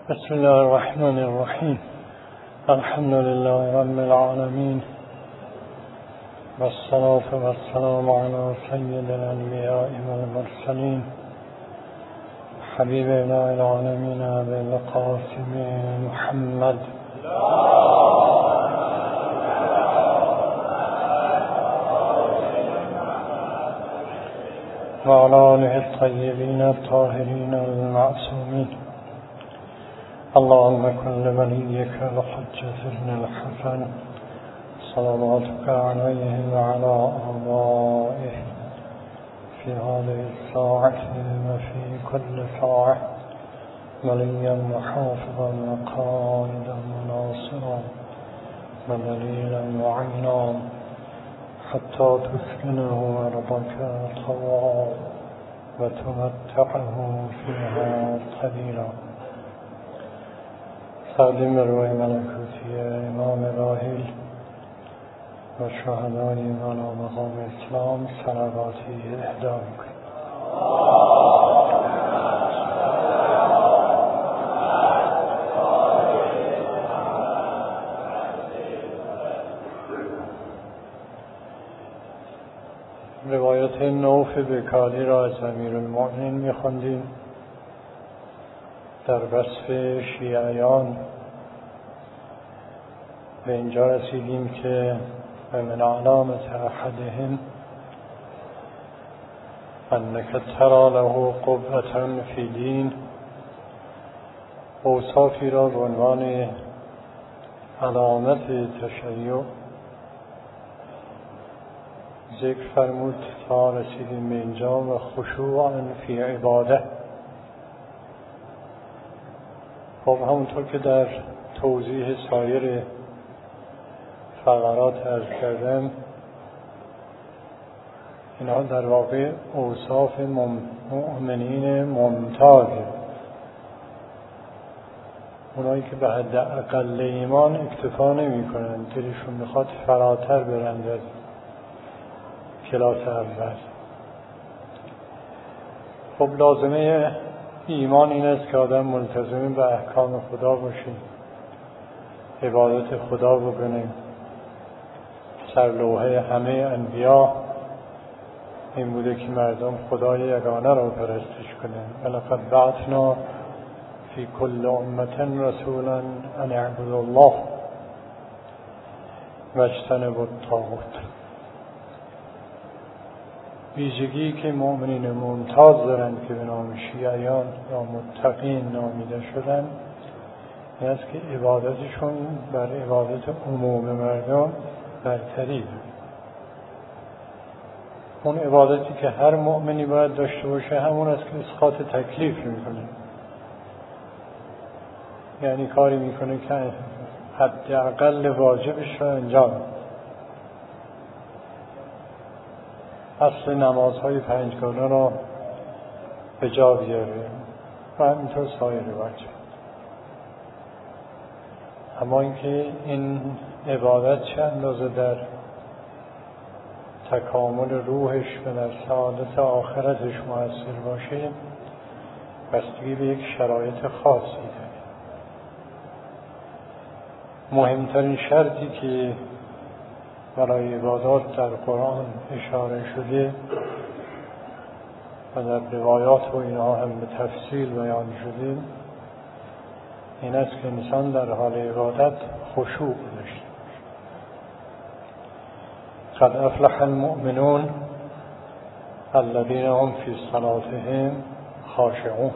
بسم الله الرحمن الرحیم. الحمد لله رب العالمین والصلاة والسلام علی سید الانبیاء والمرسلین حبیبنا العالمین ابی القاسم محمد و علی آله الطیبین الطاهرین المعصومین. اللهم كن لوليك الحجة بن الحسن صلواتك عليه وعلى آبائه في هذه الساعة وفي كل ساعة وليا وحافظا وقائدا وناصرا ودليلا وعينا حتى تسكنه أرضك طوعا وتمتعه فيها قليلا. سلیم روی ملکوتی امام راحل و شهدای ایمان و مقام اسلام صلواتی اهدا می‌کنیم. روایت نوف بکالی را از امیرالمؤمنین می‌خواندیم. در وصف شیعیان به اینجا رسیدیم که من علامت احدهم انک تری له قوة فی دین، اوصافی را به عنوان علامت تشیع ذکر فرمود تا رسیدیم به اینجا و خشوعا فی عباده. خب همونطور که در توضیح سایر فقرات عرض کردم، اینا در واقع اوصاف مؤمنین ممتازه، اونایی که به حد اقل ایمان اکتفا نمی کنن، دلشون میخواد فراتر برند از کلاس اول. خب لازمه ایمان این است که آدم ملتزم به احکام خدا باشه، عبادت خدا بکنه. سرلوحه همه انبیا این بوده که مردم خدای یگانه را پرستش کنه. ولقد بعثنا فی کل امة رسولا ان اعبدوا الله واجتنبوا الطاغوت. ویژگی که مؤمنین ممتاز دارند که به نام شیعیان یا متقین نامیده شدن این است که عبادتشون بر عبادت عموم مردم برتری داره. اون عبادتی که هر مؤمنی باید داشته باشه همون است که اسقاط تکلیف میکنه، یعنی کاری میکنه که حداقل واجبش را انجام. اصل نمازهای پنجگانه را به جا بیاره و همینطور سایر واجب. اما اینکه این عبادت چه اندازه در تکامل روحش و در سعادت آخرتش مؤثر باشه بستگی به یک شرایط خاصی داره. مهمترین شرطی که برای عبادات در قرآن اشاره شده و در روایات و اینها هم به تفصیل بیان شده این است که انسان در حال عبادت خشوع داشته باشه. قد افلح المؤمنون الذین هم فی صلاتهم خاشعون.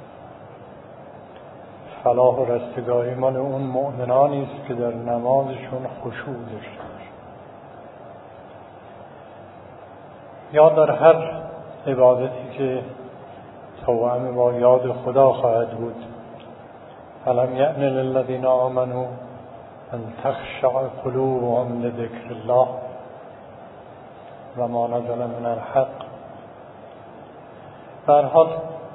فلاح و رستگاری مال اون مؤمنانی است که در نمازشون خشوع داشته باشه. یا در هر عبادتی که توأم با یاد خدا خواهد بود. الم یأن للذین آمنوا ان تخشع قلوبهم لذکر الله و ما نزل من الحق. در حال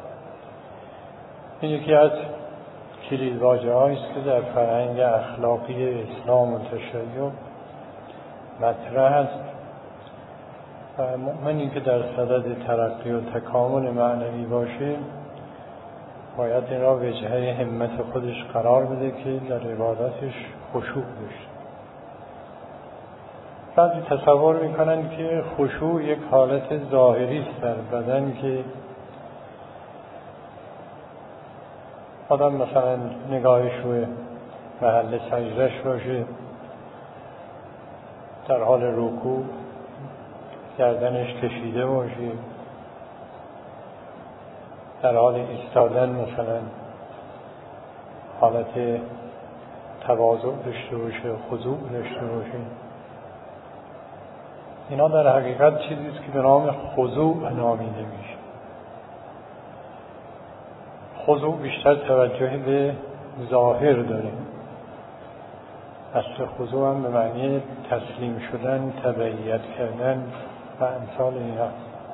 این یکی از کلیدواژه‌هایی است که در فرهنگ اخلاقی اسلام و تشیع مطرح است و مؤمنی که در صدد ترقی و تکامل معنوی باشه باید این را وجهه همت خودش قرار بده که در عبادتش خشوع داشته. بعضی تصور میکنن که خشوع یک حالت ظاهری است در بدن که آدم مثلا نگاهش روی محل سجدهش باشه، در حال رکوع گردنش کشیده باشه، در حال ایستادن مثلا حالت تواضع داشته باشه، خضوع داشته باشه. اینا در حقیقت چیزی است که به نام خضوع نامیده میشه. خضوع بیشتر توجه به ظاهر داره. اصل خضوع هم به معنی تسلیم شدن، تبعیت کردن و امثال اینا.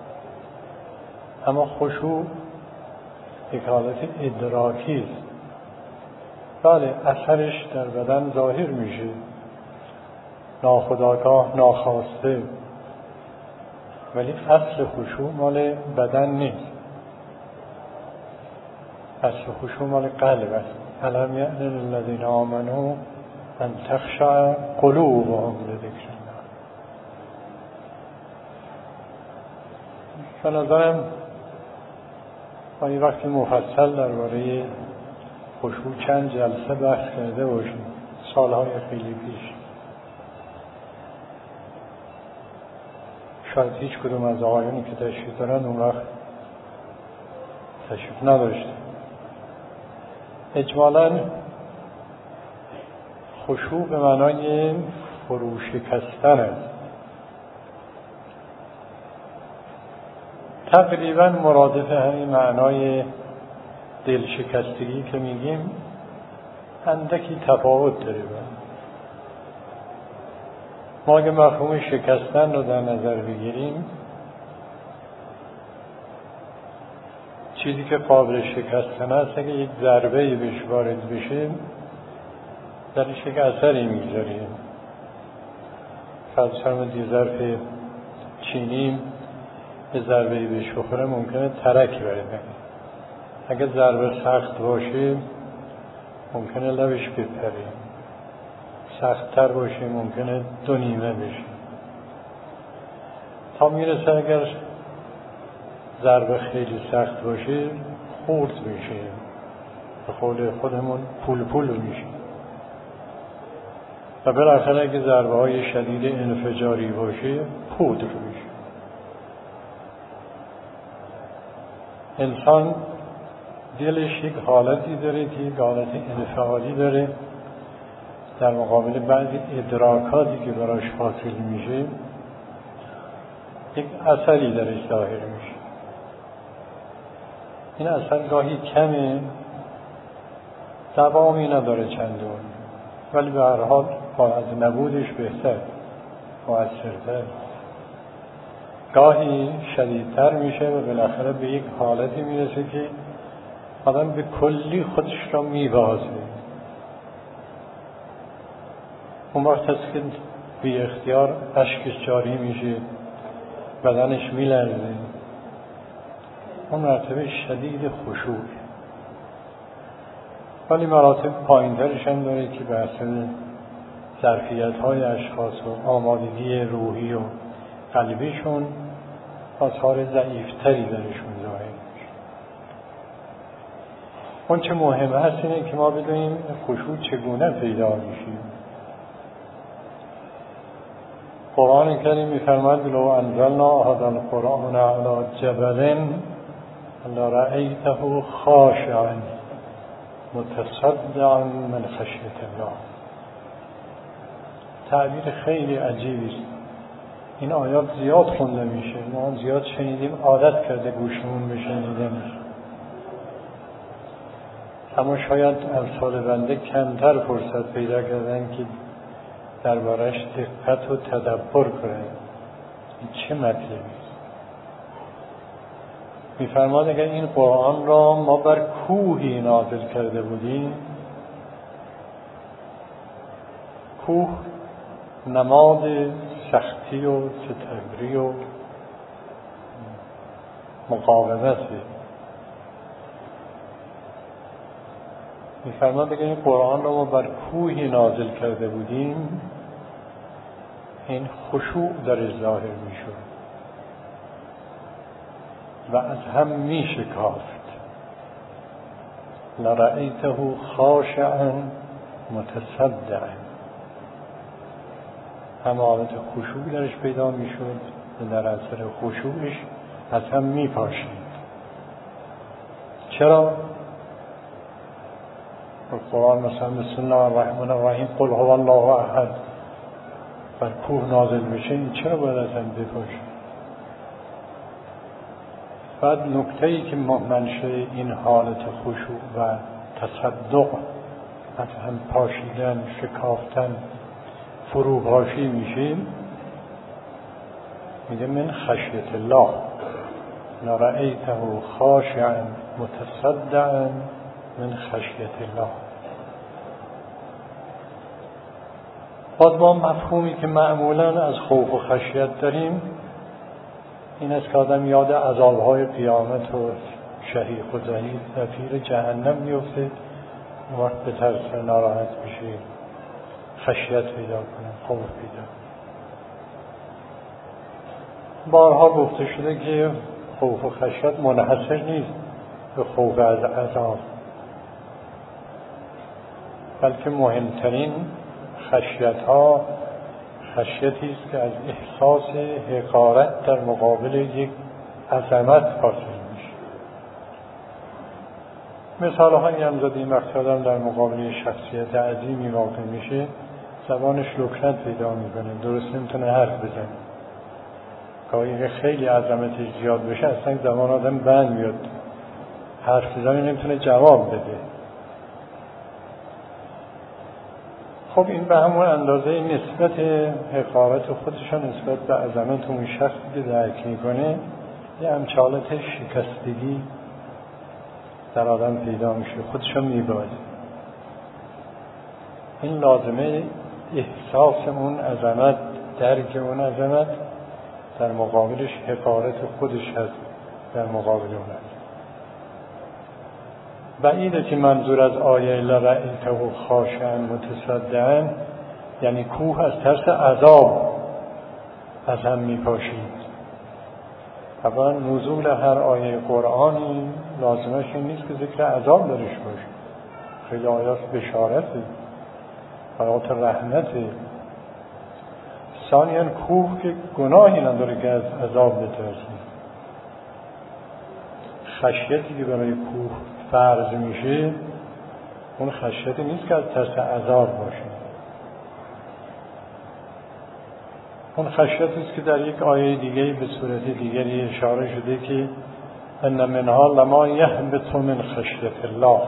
اما خشوع یک حالت ادراکی است. بله، اثرش در بدن ظاهر میشه، ناخودآگاه، ناخواسته، ولی اصل خشوع مال بدن نیست. اصل خشوع مال قلب است. الم یأن للذین آمنوا ان تخشع قلوبهم لذکر الله. به نظرم ما این وقتی مفصل درباره خشوع چند جلسه بحث کرده باشیم، سالهای خیلی پیش. شاید هیچ کدوم از آقایونی که تشریف دارن اون وقت تشریف نداشته. اجمالاً خشوع به معنای فروشکستن است. تقریباً مرادف همین معنای دلشکستگی که میگیم اندکی تفاوت داره. ما اگه مفهوم شکستن رو در نظر بگیریم، چیزی که قابل شکستن است اگه یک ضربه‌ای بهش وارد بشه درش یک اثری میگذاره. فرض فرمایید یه ظرف چینی یه ضربه‌ای بهش بخوره ممکنه ترک بره. اگه ضربه سخت باشه ممکنه لبش بپره، سخت‌تر باشه ممکنه دو نیمه بشه، تا میرسه اگر ضربه خیلی سخت باشه خورد میشه، به قول خودمون پول میشه، و بالاخره اگه ضربه های شدید انفجاری باشه پودر میشه. انسان دلش یک حالتی داره که یک حالت انفعالی داره در مقابل بعضی ادراکاتی که براش حاصل میشه، یک اثری درش ظاهر میشه. این اثر گاهی کمه، دوامی نداره چندان، ولی به هر حال از نبودش بهتر، مؤثرتر. گاهی شدیدتر میشه و بالاخره به یک حالتی میرسه که آدم به کلی خودش را میبازه. اون وقت هست که بی اختیار اشکش جاری میشه، بدنش میلرزه. اون مرتبه شدید خشوع. ولی مراتب پایین‌ترش هم داره که بحث ظرفیت‌های اشخاص و آمادگی روحی و قلبیشون آثار ضعیفتری درشون ظاهر میشه. اون چه مهم هست اینه که ما بدونیم خشوع چگونه پیدا میشه. قرآن کریم می‌فرماید لو انزلنا هذا القرآن علی جبل لرأیته خاشعا متصدعا من خشیة الله. تعبیر خیلی عجیبی است. این آیات زیاد خونده میشه، ما زیاد شنیدیم، عادت کرده گوشمون بشنیدنش، اما شاید امثال بنده کمتر فرصت پیدا کردن که دربارش دقت و تدبر کنن. این چه مطلبی است؟ می‌فرماد اگر این قرآن را ما بر کوهی نازل کرده بودیم، کوه نماد سختی و ستبری و مقاومتی، می‌فرماد اگر این قرآن رو ما بر کوهی نازل کرده بودیم این خشوع در ظاهر میشد و از هم میشکافت. لرأیته خاشعا متصدعا، هم حالت خشوع درش پیدا میشد و در اثر خشوعش از هم میپاشید. چرا؟ قرآن مثلا بسم الله الرحمن الرحیم قل هو الله احد بر کوه نازل میشه، این چرا باید از هم بپاشه؟ بعد نکته‌ای که منشأ این حالت خشوع و تصدق از هم پاشیدن، شکافتن، فروپاشی میشه، میگه من خشیت الله لرأیته خاشعا متصدعا من خشیت الله. باز ما مفهومی که معمولا از خوف و خشیت داریم این است که آدم یاد عذابهای قیامت و شهیق و زهیق زفیر جهنم میفته، وقت به ترس ناراحت بشه، خشیت پیدا کنه، خوف پیدا. بارها گفته شده که خوف و خشیت منحصر نیست به خوف از عذاب، بلکه مهمترین خشیت ها خشیتی است که از احساس حقارت در مقابل یک عظمت حاصل میشه. مثال هایی هم زدیم وقتی آدم در مقابل شخصیت عظیمی واقع میشه زبانش لکنت پیدا میکنه، درست نمیتونه حرف بزنه. گاهی که خیلی عظمتش زیاد بشه اصلا زبان آدم بند میاد، حرف بزنه نمیتونه جواب بده. خب این به همون اندازه نسبت حقارت خودشان نسبت به عظمت اون شخصی که درک میکنه یه همچالت شکستگی در آدم پیدا میشه، خودشان میبازه. این لازمه احساس اون عظمت، درک اون عظمت در مقابلش حقارت خودش هست در مقابل اون هست. بعیده که منظور از آیه لرأیته خاشعا متصدعا یعنی کوه از ترس عذاب از هم میپاشید. طبعا نزول هر آیه قرآنی لازمش این نیست که ذکر عذاب درش باشه، خیلی آیات بشارته، آیات رحمته. ثانیاً کوه که گناهی نداره که از عذاب بترسید. خشیتی که برای کوه فرض میشه اون خشیتی نیست که از ترس عذاب باشه، اون خشیتی است که در یک آیه دیگری به صورت دیگری اشاره شده که ان منها لما یهبط من خشیت الله.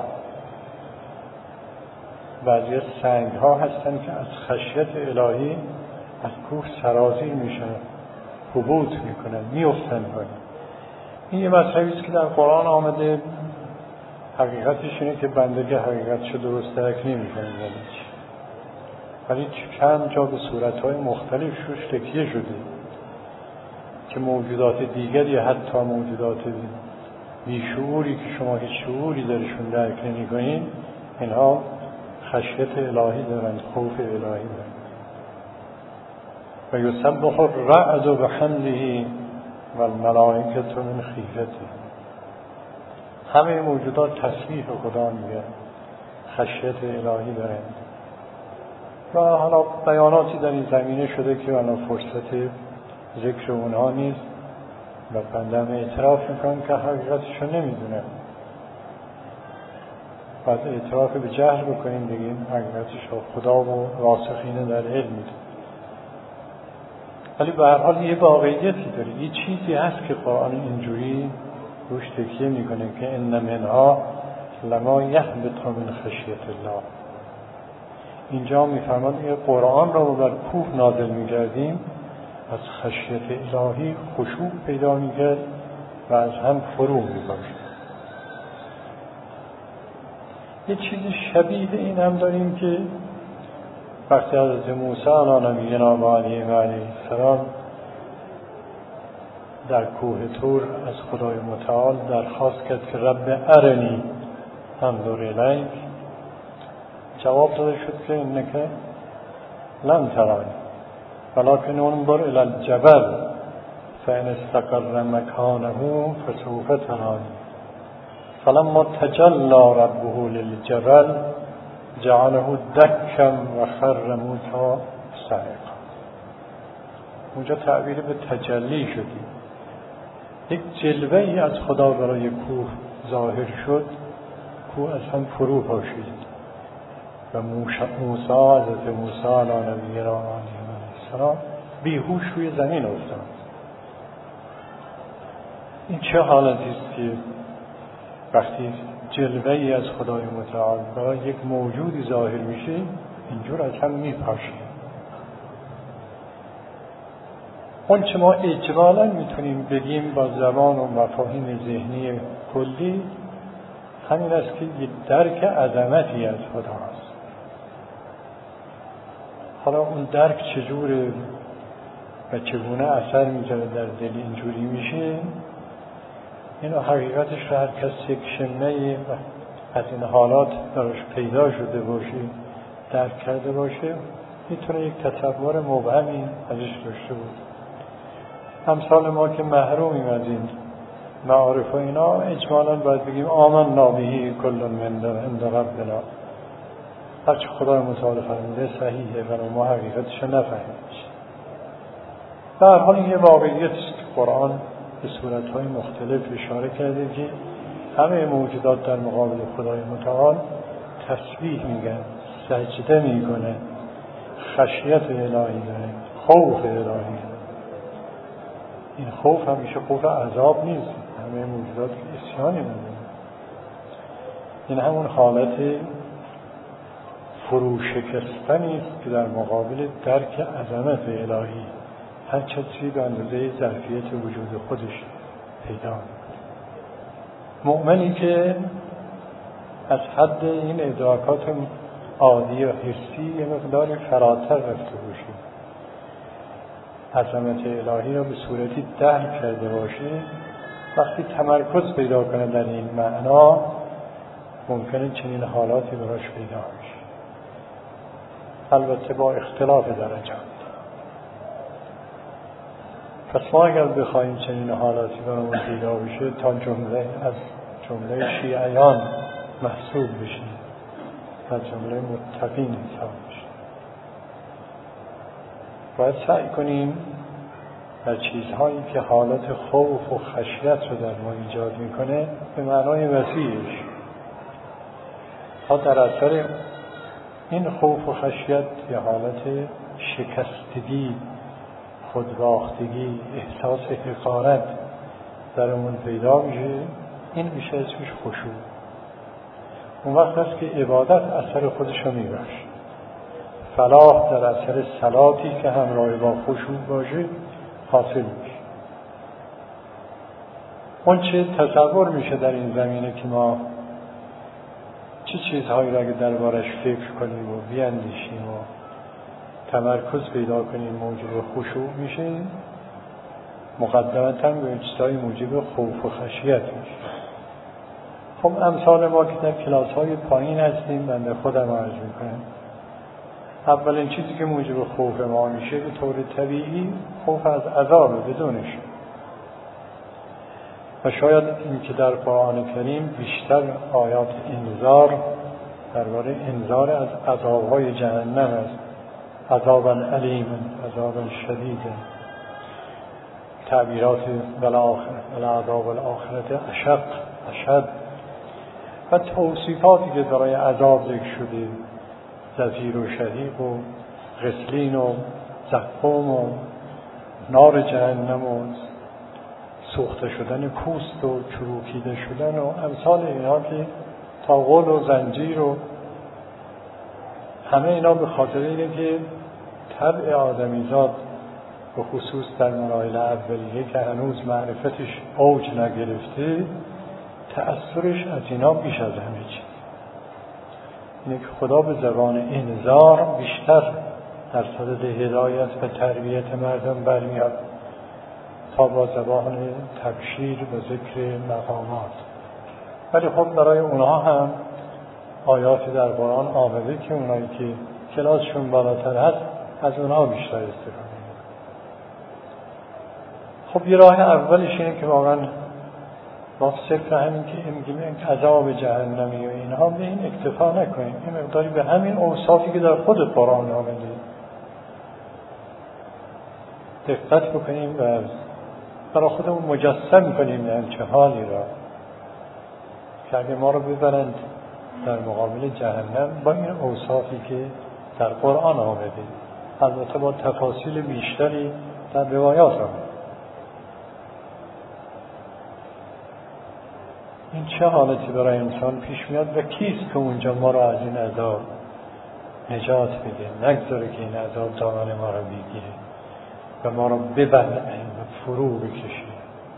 بعضی از سنگ ها هستن که از خشیت الهی از کوه سرازیر میشن، هبوط میکنن، میافتن پایین. این یه مطلبی است که در قرآن آمده، حقیقتش اینه که بندگی حقیقتشو درست درک نمی‌کنه، ولی چند جا به صورت‌های مختلف روش تکیه شده که موجودات دیگری، حتی موجودات بیشعوری که شما هیچ شعوری درشون درک نمی‌کنید، اینها خشیت الهی دارند، خوف الهی دارند. و یسبح الرعد بحمده والملائکة من خیفته. همه موجودات تسبیح خدا میگن، خشیت الهی دارند. و حالا بیاناتی در این زمینه شده که الان فرصت ذکر اونها نیست و بنده اعتراف میکنم که حقیقتشو نمیدونم. بعد اعتراف به جهل بکنیم بگیم حقیقتشو خدا و راسخین در علم میدونه. ولی به هر حال یه واقعیتی داره، یه چیزی هست که قرآن اینجوری روش تکیه میکنه که ان منها لما یهبط من خشیت الله. اینجا میفرماد که قرآن را بر کوه نازل میکردیم، از خشیت الهی خشوع پیدا میکرد و از هم فرو میباشد. یه چیزی شبیه این هم داریم که وقتی حضرت موسی علیه نبینا و علیه السلام در کوه طور از خدای متعال درخواست کرد که رب ارنی انظر الیک، جواب داده شد که اینکه لن ترانی ولکن انظر الی الجبل فإن استقر مکانه فسوف ترانی فلما تجلی ربه للجبل جعله دکا و خر موسی صعقا. اونجا تعبیر به تجلی شدی، یک جلوه ای از خدا برای کوه ظاهر شد، کوه از هم فرو پاشید و موسی حضرت موسی علی نبینا علیه السلام بیهوش روی زمین افتاد. این چه حالتی است که وقتی جلوه ای از خدای متعال برای یک موجودی ظاهر میشه اینجور از هم میپاشه. اون چه ما اجمالا میتونیم بگیم با زبان و مفاهیم ذهنی کلی همین است که یک درک عظمتی از خداست. حالا اون درک چجوره و چگونه اثر میذاره در دل اینجوری میشه، اینو حقیقتش رو هر کس یک شمه از این حالات براش پیدا شده باشه، درک کرده باشه، میتونه یک تصور مبهمی ازش داشته باشه. امثال ما که محرومیم از این معارف و اینا اجمالا باید بگیم آمنا به کل من عند ربنا، هرچه خدای متعال فرموده صحیحه و ما حقیقتش نفهمیم. در هر حال این یه واقعیت است که قرآن به صورتهای مختلف اشاره کرده که همه موجودات در مقابل خدای متعال تسبیح میگن، سجده میکنه، خشیت الهی داره، خوف الهی داره. این خوف همیشه خوف عذاب نیست، همه موجودات اسیانی نداره. این همون حالت فروشکستنی است که در مقابل درک عظمت الهی هر چیزی به اندازه ظرفیت وجود خودش پیدا می‌کنه. مؤمنی که از حد این ادراکات عادی و حسی یه مقداری فراتر رفته باشه، عظمت الهی را به صورتی درک کرده باشه، وقتی تمرکز پیدا کنه در این معنا ممکنه چنین حالاتی براش پیدا بشه، البته با اختلاف درجات. پس ما اگر بخوایم چنین حالاتی برامون پیدا بشه تا از جمله شیعیان محسوب بشیم، از جمله متقین حساب بشیم، باید سعی کنیم در چیزهایی که حالت خوف و خشیت رو در ما ایجاد میکنه به معنای وسیعش، تا در اثر این خوف و خشیت یه حالت شکستگی، خودباختگی، احساس حقارت درمون پیدا میشه، این میشه اسمش خشوع. اون وقت است که عبادت اثر خودش رو میبخشه. فلاح در اثر صلاتی که همراه با خشوع باشه حاصل میشه. اون چه تصور میشه در این زمینه که ما چه چیزهایی را که دربارش فکر کنیم و بیاندیشیم و تمرکز پیدا کنیم موجب خشوع میشه، مقدمتاً به چیزهای موجب خوف و خشیت میشه. خب امثال ما که در کلاس‌های پایین هستیم، بنده خودم عرض میکنم، اولین چیزی که موجب خوف ما میشه به طور طبیعی خوف از عذاب بدونش، و شاید این که در قرآن کریم بیشتر آیات انذار درباره انذار از عذاب‌های جهنم است، عذابا علیم، عذابا شدید، تعبیرات عذاب الآخرت اشد و توصیفاتی که برای عذاب ذکر شده، زفیر و شهیق و غسلین و زقوم و نار جهنم و سوخته شدن پوست و چروکیده شدن و امثال اینا که تا غل و زنجیر و همه اینا به خاطر اینه که طبع آدمیزاد به خصوص در مراحل اولیه که هنوز معرفتش اوج نگرفته، تأثیرش از اینا بیش از همه چیز اینه که خدا به زبان انذار بیشتر در صدد هدایت و تربیت مردم برمیاد تا با زبان تبشیر و ذکر مقامات. ولی خب برای اونها هم آیاتی در قرآن آمده که اونایی که کلاسشون بالاتر هست از اونها بیشتر استفاده می‌کنن. خب یه راه اولش اینه که واقعا با صفر همین که میگیم عذاب جهنمی و اینها به این اکتفا نکنیم، این مقداری به همین اوصافی که در خود قرآن آمده دقت بکنیم و برای خودمون مجسم کنیم در چه حالی را که اگه ما رو ببرند در مقابل جهنم با این اوصافی که در قرآن آمده، البته با تفاصیل بیشتری در روایات آمده. این چه حالتی برای انسان پیش میاد و کیست که اونجا ما را از این عذاب نجات بده، نگذاره که این عذاب دامن ما را بگیره و ما را ببلعه و فرو بکشه.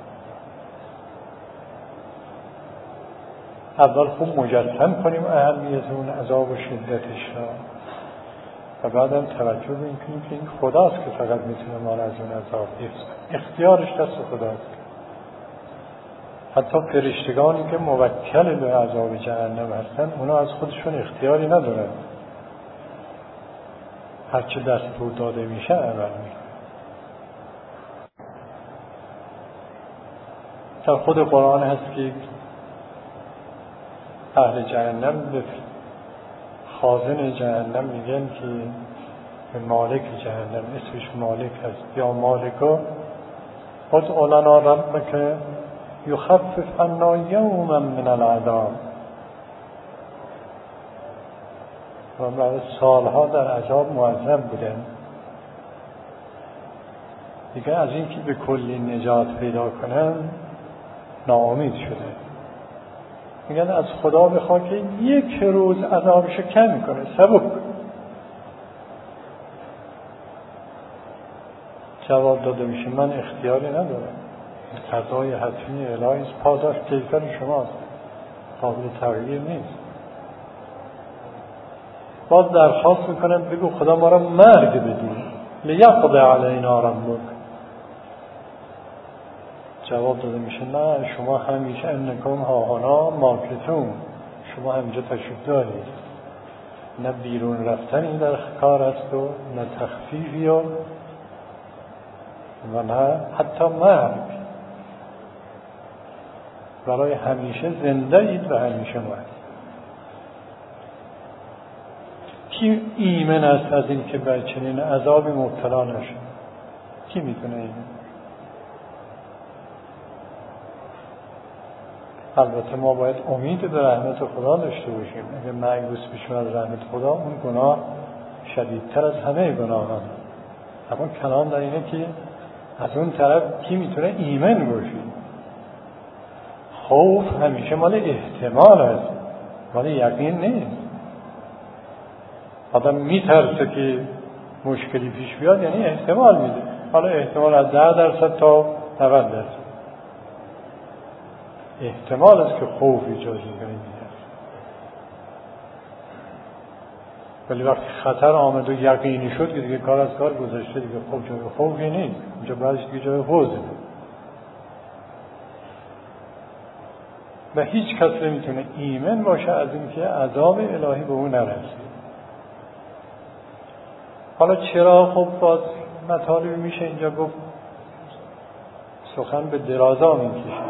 اول خوب مجسم کنیم اهمیت اون عذاب و شدتش را و بعدم توجه کنیم که این خداست که فقط میتونه ما را از اون عذاب حفظ کنه. اختیارش دست خداست. حتی فرشتگانی که موکل به عذاب جهنم هستن اونا از خودشون اختیاری ندارن، هرچه دستور داده میشه عمل میکنن. در خود قرآن هست که اهل جهنم به خازن جهنم میگن که به مالک جهنم، اسمش مالک هست، یا مالکا ادع لنا ربک یخفف عنا یوما من العذاب. و بعد سالها در عذاب معذب بودن، دیگه از این که به کلی نجات پیدا کنن ناامید شده. میگن از خدا بخوا که یک روز عذابشو کم کنه، سبک. جواب داده میشه من اختیاری ندارم، قضای حتمی الهی است، پاداش کیفر شماست، قابل تغییر نیست. باز درخواست میکنن بگو خدا ما را مرگ بدی، لیقضی علینا ربک. جواب داده میشه نه، شما همیشه انکم هاهنا ماکثون، شما همینجا تشریف دارید، نه بیرون رفتنی در کار است و نه تخفیفی و نه حتی مرگ. برای همیشه زنده اید و همیشه مرگ. کی ایمن است از این که بر چنین عذابی مبتلا نشه؟ کی میتونه ایمن؟ البته ما باید امید به رحمت خدا داشته باشیم. اگر مایوس بشیم از رحمت خدا، اون گناه شدیدتر از همه گناهان. اما کلام در اینه که از اون طرف کی میتونه ایمن باشه؟ خوف همیشه مال احتمال است، مال یقین نیست. آدم میترسه که مشکلی پیش بیاد، یعنی احتمال میده. حالا احتمال از 10% تا 90%. احتمال است که خوف ایجاد میکنه. ولی وقتی خطر آمد و یقینی شد که دیگه کار از کار گذشته، دیگه خوف جای خوفی نیست، اونجا بعدش دیگه جای حوزه. و هیچ کس نمیتونه ایمن باشه از اینکه عذاب الهی به اون نرسه. حالا چرا؟ خب باز مطالبی میشه اینجا گفت، سخن به درازا میکشه.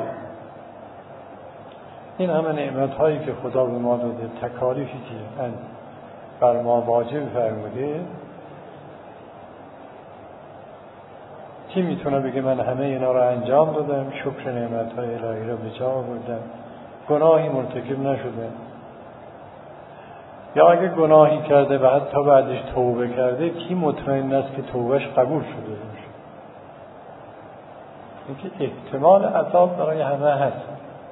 این همه نعمت هایی که خدا به ما داده، تکالیفی که بر ما واجب فرموده، کی میتونه بگه من همه اینا رو انجام دادم، شکر نعمت های الهی رو به جا آوردم، گناهی مرتکب نشده؟ یا اگه گناهی کرده و حتی بعدش توبه کرده، کی مطمئن است که توبهش قبول شده باشه؟ اینکه احتمال عذاب برای همه هست.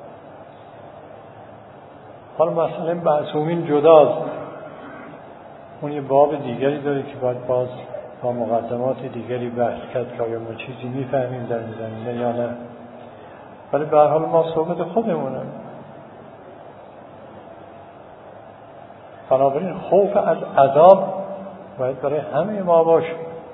حالا مثلا معصومین جداست، اون یه باب دیگری داره که باید باز با مقدمات دیگری بحث کرد که آیا ما چیزی میفهمیم در این زمینه یا نه. ولی به هر حال ما صحبت خودمونه. بنابراین خوف از عذاب باید برای همه ما باشه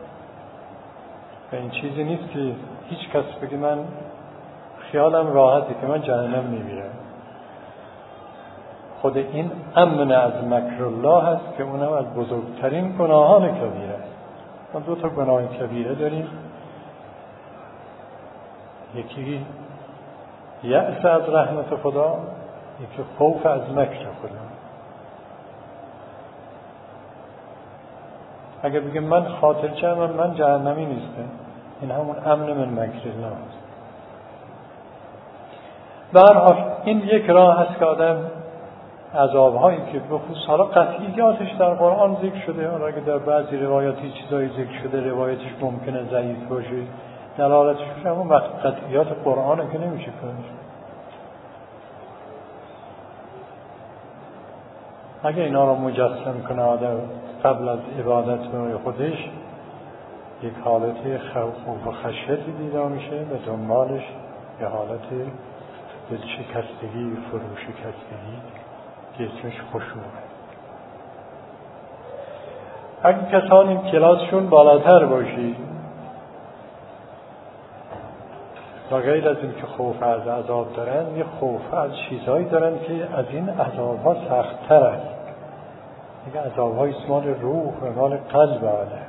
و این چیزی نیست که هیچ کس بگه من خیالم راحته که من جهنم میمیرم. خود این امن از مکر الله هست که اونم از بزرگترین گناهان کبیره است. ما 2 تا گناه کبیره داریم، یکی یأس از رحمت خدا، یکی خوف از مکر خدا. اگر بگم من خاطرجمم، من جهنمی نیستم، این همون امن من مکر الله است. به هر حال این یک راه هست که آدم عذاب‌هایی که به خصوص حالا قطعیاتش در قرآن ذکر شده، حالا اگه در بعضی روایاتی چیزایی ذکر شده روایتش ممکنه ضعیف باشه، دلالتش باشه، اما قطعیات قرآن که نمیشه کنش. اگه اینا رو مجسم کنه آدم قبل از عبادت برای خودش، یک حالت خوف و خشیتی دیده میشه، به دنبالش یه حالت دلشکستگی، فروشکستگی که اسمش خشوعه. اگه کسانی کلاسشون بالاتر باشی و غیر از این که خوف از عذاب دارن، یه خوف از چیزهایی دارن که از این عذابها سخت‌تر است. دیگه عذابهای مال روح و مال قلب آدم.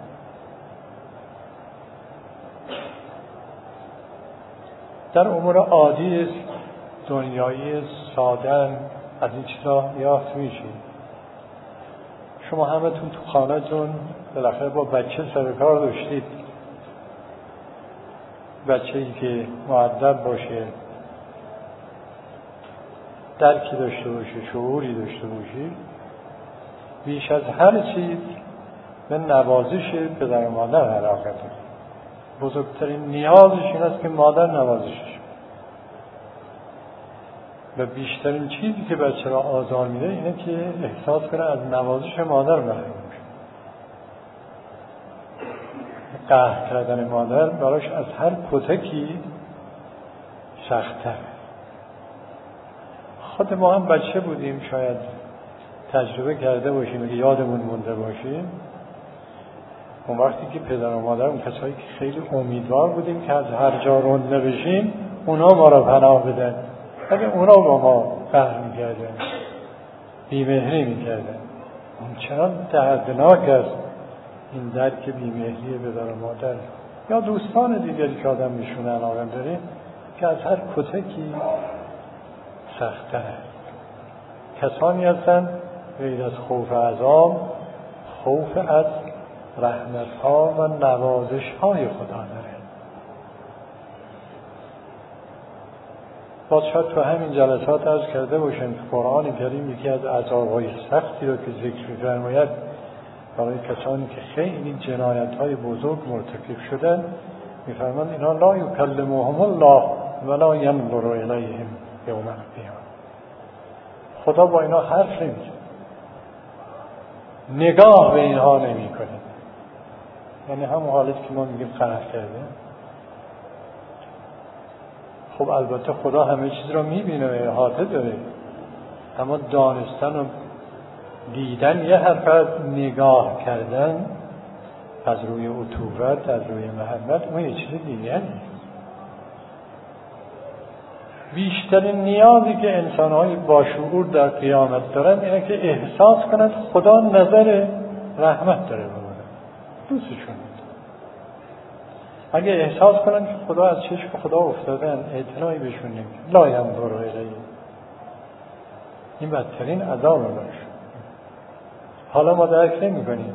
در امور عادی دنیایی ساده از این چیزا یافت میشید. شما همتون تو خانه‌تون بالاخره با بچه سر کار داشتید. بچه‌ای که مؤدب باشه، درکی داشته باشه، شعوری داشته باشه، بیش از هر چیز به نوازش پدر و مادر علاقه داره. بزرگترین نیازش این است که مادر نوازشش. و بیشترین چیزی که بچه را آزار میده اینه که احساس کنه از نوازش مادر محروم میشه. قهر کردن مادر براش از هر کتکی سخت‌تره. خود ما هم بچه بودیم، شاید تجربه کرده باشیم، اگه یادمون مونده باشیم، اون وقتی که پدر و مادر، اون کسایی که خیلی امیدوار بودیم که از هر جا رونده بشیم اونا ما را پناه بدن، اگه اونا با ما قهر میکردن، بیمهری میکردن. اون چنان دردناک است این درک بیمهری پدر و مادر یا دوستان دیگری که آدم میشونه علاقه داره که از هر کتکی سخت‌تر است. کسانی هستند غیر از خوف عذاب، خوف از رحمت‌ها و نوازش‌های خدا داره. باز شاید تو همین جلسات عرض کرده باشم که قرآن کریم یکی از عذاب‌های سختی رو که ذکر می‌فرماید برای کسانی که خیلی جنایت‌های بزرگ مرتکب شدن، می‌فرماید اینا لا یکلمهم الله ولا ینظر الیهم یوم القیامه. خدا با اینا حرف نمی‌زنه، نگاه به اینها نمی‌کنه. یعنی همون حالت که ما میگیم قهر کرده. خب البته خدا همه چیز رو می‌بینه و احاطه داره، اما دانستن و دیدن یه حرف از نگاه کردن از روی عطوفت، از روی محبت، اون یه چیز دیگه نیست. بیشترین نیازی که انسان‌های باشعور در قیامت دارن اینه که احساس کنند خدا نظر رحمت داره بمونه، دوستشون میده. اگه احساس کنن که خدا از چشم خدا افتادن، اعتنایی بهشون نمیده، لا ینظر الیهم، این بدترین عذاب باشه. حالا ما درک نمی‌کنیم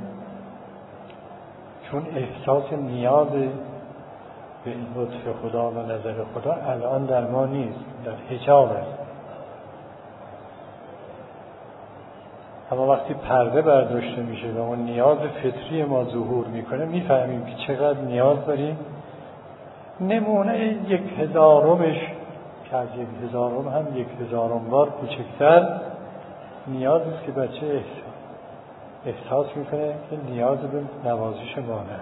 چون احساس نیاز به این لطف خدا و نظر خدا الان در ما نیست، در حجاب است. اما وقتی پرده برداشته میشه و اون نیاز فطری ما ظهور میکنه، میفهمیم که چقدر نیاز داریم. نمونه 1/1000ش که از 1/1000 هم 1/1000 بار کوچکتر نیازی است که بچه احساس میکنه که نیاز به نوازش مادر.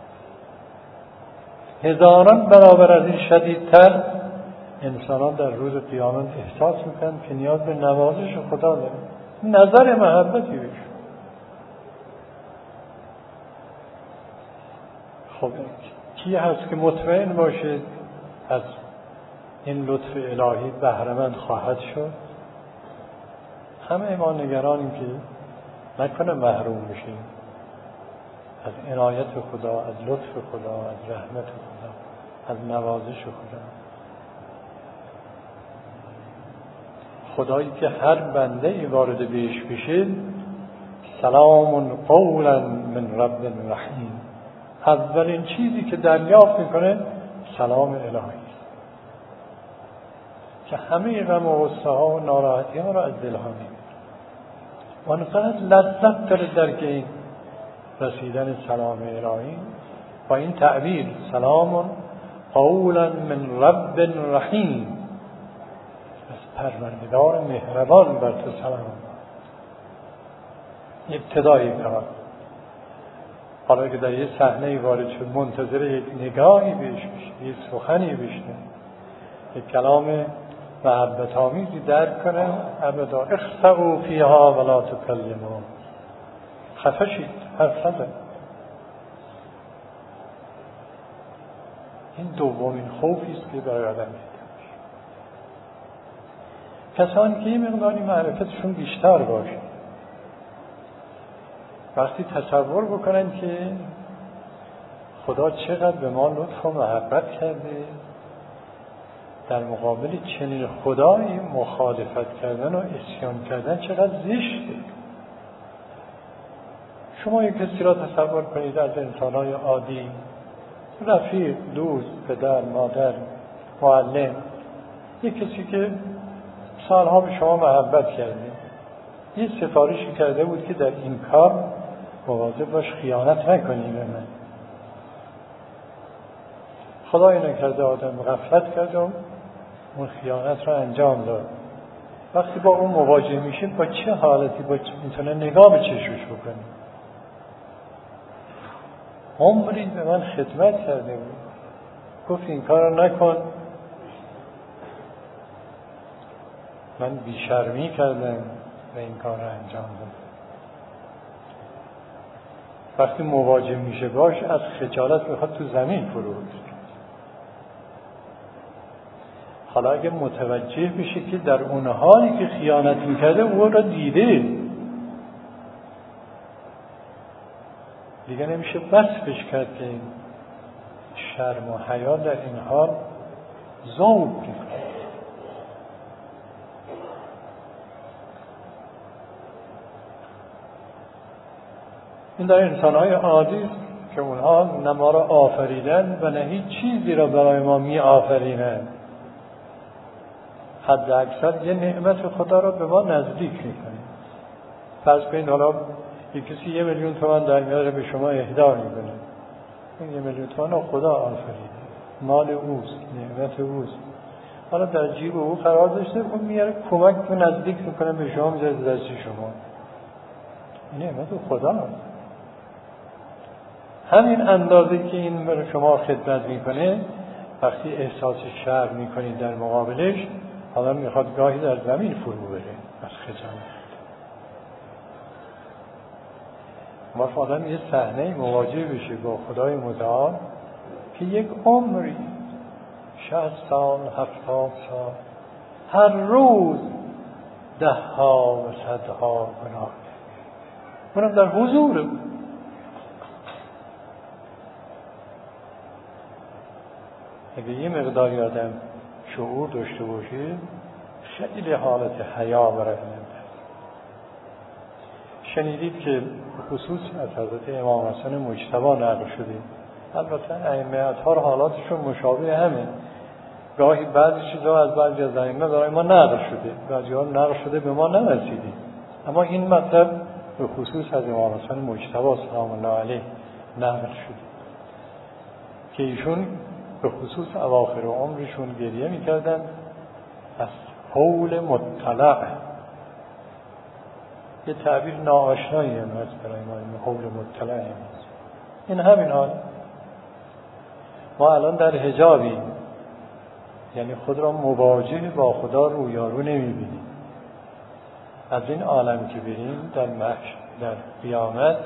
هزاران برابر از این شدیدتر انسانان در روز قیامت احساس میکنن که نیاز به نوازش خدا داره، نظر محبتی بشه. خب کی هست که مطمئن باشه از این لطف الهی بهره‌مند خواهد شد؟ همه ما نگرانیم که نکنه محروم بشیم از عنایت خدا، از لطف خدا، از رحمت خدا، از نوازش خدا. خدایی که هر بنده ای وارد بهش بشه سلام قولا من رب رحیم، اولین چیزی که دریافت میکنه سلام الهی است که همه غم و غصه ها و ناراحتی ها را از دل ها میبره. و آنقدر لذت داره درک این رسیدن سلام الهی با این تعبیر سلام قولا من رب رحیم، از پروردگار مهربان بر تو سلام. ابتدای کار. حالا که در یه صحنه وارد شد منتظر یک نگاهی بهش بشه، یک سخنی بشنه، یک کلام محبت آمیزی درک کنه، ابدا اخسئوا فیها ولا تکلموا، خفه شید، حرف نزن. این دومین خوفی است که برای آدم میاد. کسانی که این مقداری معرفتشون بیشتر باشه وقتی تصور بکنن که خدا چقدر به ما لطف و محبت کرده، در مقابل چنین خدایی مخالفت کردن و عصیان کردن چقدر زشته. شما یک کسی را تصور کنید از انسان‌های عادی، رفیق، دوست، پدر، مادر، معلم، یک کسی که سالها به شما محبت کرده، یه سفارشی کرده بود که در این کار مواظب باش خیانت نکنی به من. خدای نکرده آدم غفلت کرد و اون خیانت را انجام داد. وقتی با اون مواجه میشه با چه حالتی میتونه نگاه به چشمش بکنی؟ عمری به من خدمت کرده بود، گفت این کار رو نکن، من بیشرمی کردم و این کار رو انجام دادم. وقتی مواجه میشه باش از خجالت میخواد تو زمین فرو بره. حالا اگه متوجه بشه که در اون حالی که خیانت میکرده او را دیده، دیگه نمیشه وصفش کرد که این شرم و حیا در این حال ذوق میکنه. این در انسان‌های عادی است که اونها نه ما را آفریدن و نه هیچ چیزی را برای ما می آفرینند. حد اکثر یه نعمت خدا را به ما نزدیک میکنه. فرض کنید حالا یک کسی 1 میلیون تومان در میاره به شما اهدا میکنه. این 1 میلیون تومان را خدا آفریده، مال اوست، نعمت اوست. حالا در جیب او قرار داشته، اون میاره کمک رو نزدیک میکنه به شما، میذاره دست شما. این نعمت خدا است. همین اندازه که این برای شما خدمت میکنه، وقتی احساس شرم میکنید در مقابلش، حالا میخواد گاهی در زمین فرو بره از خجالت. ما آدم یه صحنه مواجه بشه با خدای متعال که یک عمری 60 سال 70 سال هر روز 10 ها و 100 ها گناه، اونم در حضور او. اگه یه مقداری آدم شعور داشته باشه خیلی حالت حیا برای نمیده. شنیدید که خصوص از حضرت امام حسن مجتبی نقل شده، البته ائمه اطهار حالاتشون مشابه همه، گاهی بعضی چیزا از بعضی از ائمه برای ما نقل شده، بعضی ها نقل شده به ما نرسیده، اما این مطلب به خصوص از امام حسن مجتبی سلام الله علیه نقل شده که ایشون به خصوص اواخر عمرشون گریه میکردن از حول مطلع. یه تعبیر ناآشنایی هم هست برای ما، این حول مطلع هم هست. این همین حال ما الان در حجابیم، یعنی خود را مواجه با خدا رویارو نمیبینیم. از این عالم که بریم در محشر در قیامت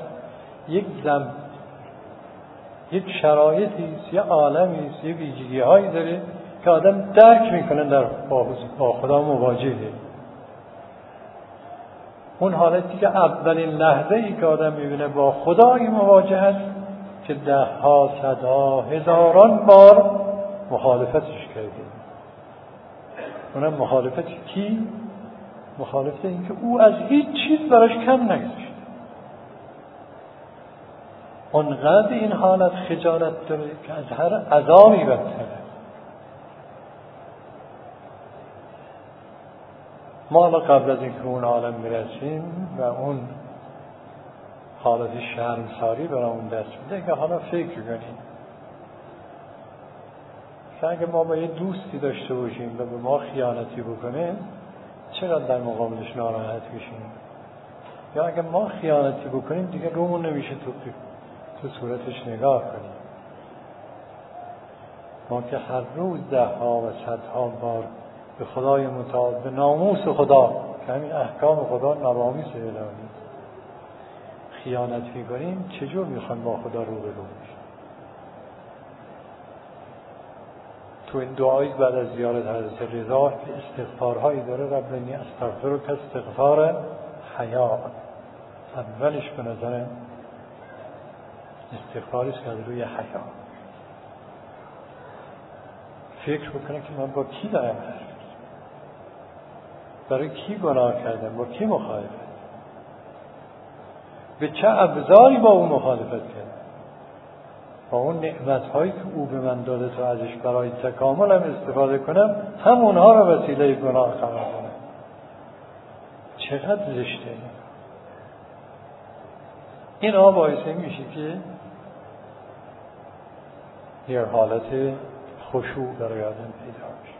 یک شرایطی است، یه عالمی است، یه ویژگی هایی داره که آدم درک میکنه در با خدا مواجهه. اون حالتی که اولین لحظه ای که آدم میبینه با خدای مواجه است که ده ها صدها هزاران بار مخالفتش کردیم. اونم مخالفت کی؟ مخالفت این که او از هیچ چیز براش کم نگذاشته. اونقدر این حالت خجالت داره که از هر عذابی بدتره. ما حالا قبل از اینکه اون عالم میرسیم و اون حالت شرمساری برامون دست میده که حالا فکر کنیم که اگه ما با یه دوستی داشته باشیم و به ما خیانتی بکنه چقدر در مقابلش ناراحت میشیم، یا اگه ما خیانتی بکنیم دیگه رومون نمیشه تو صورتش نگاه کنیم. ما که هر روز ده ها و صدها بار به خدای متعال، به ناموس خدا که همین احکام خدا نوامیس الهی خیانت میکنیم، چجور میخوایم با خدا رو به رو بشیم؟ تو این دعایی بعد از زیارت حضرت رضا که استغفارهایی داره، رب انی استغفرک استغفار حیا. اولش به نظر استغفاریست که از روی حیا فکر بکنه که من با کی دارم حرف، برای کی گناه کردم، با کی مخالفت، به چه ابزاری با اون مخالفت کردم، با اون نعمت‌هایی که او به من داده تا ازش برای تکاملم استفاده کنم، هم اونها رو وسیله گناه قرار کنم. چقدر زشته. این باعث میشه که یه حالت خشوع برای آدم پیدا بشه،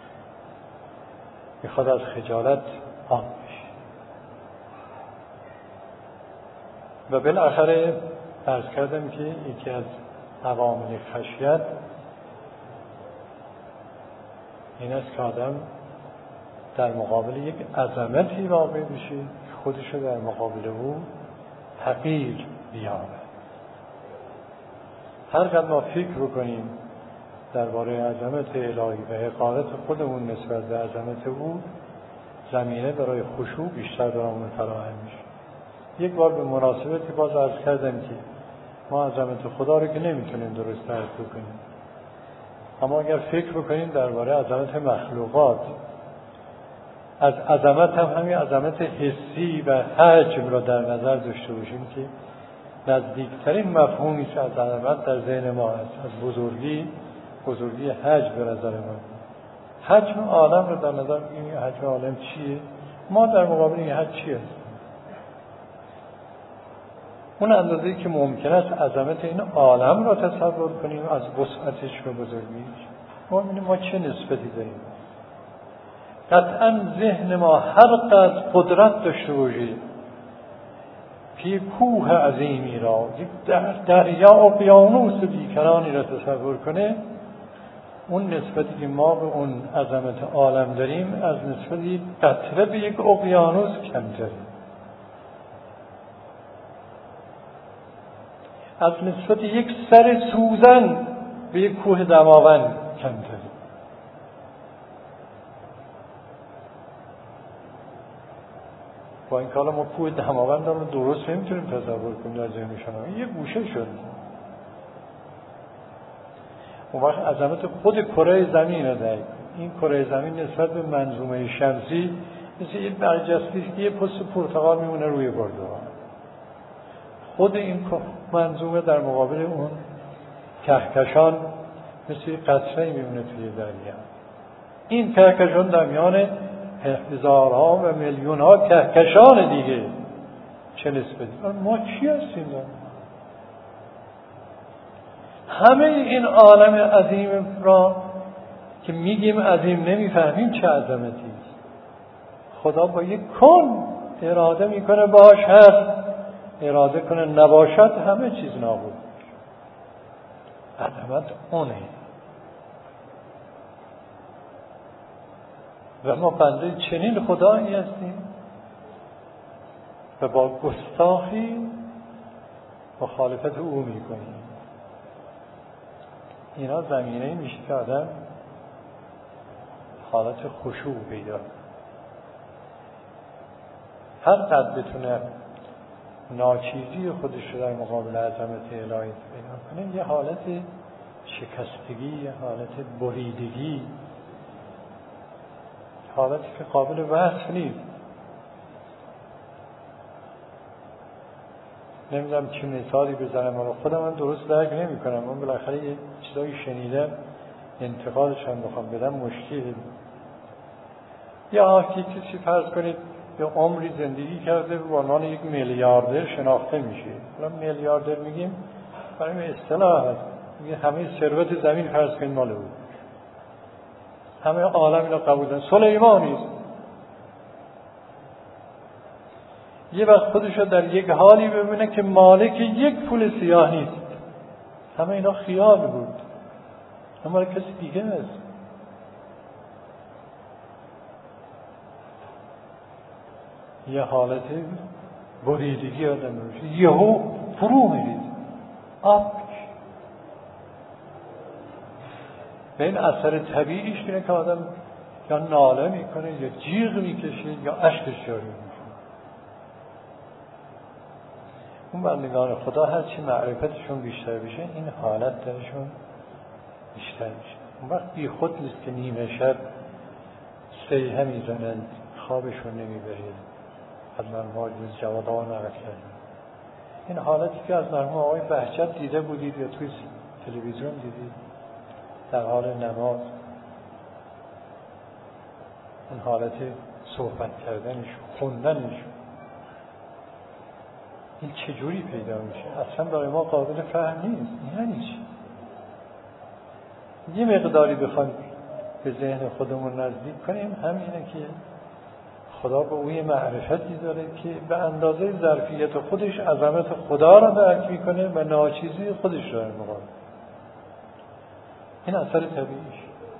میخواد از خجالت آب بشه. و بالاخره عرض کردم که یکی از عوامل خشیت این است که آدم در مقابل یک عظمتی واقع بشه، خودش رو در مقابل او حقیر بیابه. هر قدر ما فکر بکنیم درباره عظمت الهی و حقارت خودمون نسبت به عظمت او، زمینه برای خشوع بیشتر برامون فراهم میشه. یک بار به مناسبتی باز عرض کردم که ما عظمت خدا رو که نمیتونیم درست درک بکنیم، اما اگر فکر بکنیم درباره عظمت مخلوقات، از عظمت هم همین عظمت حسی و حجم را در نظر داشته باشیم که نزدیکترین مفهومی که از عظمت در ذهن ما هست، از بزرگی حجم به نظر ما. حجم عالم رو در نظر بگیریم، حجم عالم چیه؟ ما در مقابل این حجم چی هست؟ اون اندازه‌ای که ممکن است عظمت این عالم را تصور کنیم از وسعتش و بزرگیش. ما چه نسبتی داریم؟ قطعا ذهن ما هر قدر قدرت داشته باشه که کوه عظیمی را، یک دریا و اقیانوس بیکرانی را تصور کنه، اون نسبتی که ما به اون عظمت عالم داریم از نسبتی قطره به یک اقیانوس کمتره، از نسبت یک سر سوزن به یک کوه دماوند کمتره. با این کالا ما کوه دماوند رو درست نمیتونیم تصور کنیم در ذهن شما، این یه گوشه شد. اون وقت عظمت خود کره زمین رو درک. این کره زمین نسبت به منظومه شمسی مثل یه برجسته است که یه پوست پرتقال میمونه روی بردوان. خود این منظومه در مقابل اون کهکشان مثل یه قطره میمونه توی دریا. این کهکشان در میان هزارها و میلیونها کهکشان دیگه چه نسبتی؟ ما چی هستیم در همه این عالم عظیم را که میگیم عظیم نمیفهمیم چه عظمتی است. خدا با یک کن اراده میکنه باش هست، اراده کنه نباشد همه چیز نابود. عظمت اونه و ما بنده چنین خدایی هستیم و با گستاخی مخالفت او میکنیم. اینا زمینه میشه که آدم حالت خشوع پیدا. هر قدر بتونه ناچیزی خودش رو در مقابل عظمت الهی پیدا کنه، یه حالت شکستگی، یه حالت بریدگی، حالتی که قابل وصف نیست. نمیدونم چه مثالی بزنم، ولی خودم من درست درک نمی کنم. من بالاخره یه چیزایی شنیدم، انتقادش هم بخوام بدم مشکل. یا کسی فرض کنید یه عمری زندگی کرده به عنوان یک میلیاردر شناخته میشه. حالا میلیاردر میگیم برای اصطلاح هست، میگه همه ثروت زمین فرض کنید مال او، همه عالم اینو قبول دارن، سلیمانی است. یه وقت خودش رو در یک حالی ببینه که مالک یک پول سیاه نیست، همه اینا خیال بود، اما کسی دیگه است. یه حالت بریدگی آدم میشه، یهو فرو میرید آب. به این اثر طبیعیش اینه که آدم یا ناله میکنه یا جیغ میکشه یا اشکش جاری میشه. اون بندگان خدا هرچی معرفتشون بیشتر بشه این حالت درشون بیشتر میشه. اون وقت بی خود نیست که نیمه شب سیحه میزنند خوابشون نمیبرید. از مرحوم روز جواد آقا نقل کردیم این حالتی که از مرحوم آقای بهجت دیده بودید یا توی تلویزیون دیدید در حال نماز، این حالت صحبت کردنش، خوندنش، این چجوری پیدا میشه؟ اصلا برای ما قابل فهم نیست. یعنی چی؟ یه مقداری بخوایم به ذهن خودمون نزدیک کنیم، همینه که خدا به اوی معرفتی داره که به اندازه ظرفیت خودش عظمت خدا را درک میکنه و ناچیزی خودش را مقابل. این اثر طبیعیش.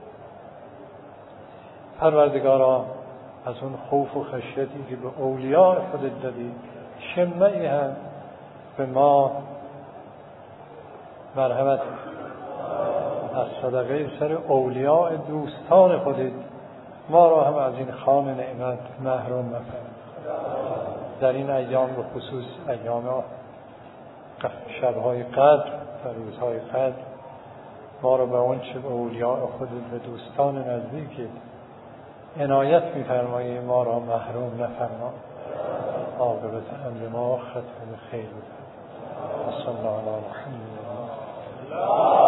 پروردگارا از اون خوف و خشیتی که به اولیاء خودت دادی شمعی هم به ما مرحمت از صدقه سر اولیاء دوستان خودت ما را هم از این خوان نعمت محروم مفرد. در این ایام به خصوص ایام شبهای قدر و روزهای قدر ما را به اون چه به اولیاء خودت و دوستان نزدیکت عنایت می‌فرمایی، ما را محروم نفرما. عاقبت امر ما ختم خیر بود. صلی الله علیه و سلم.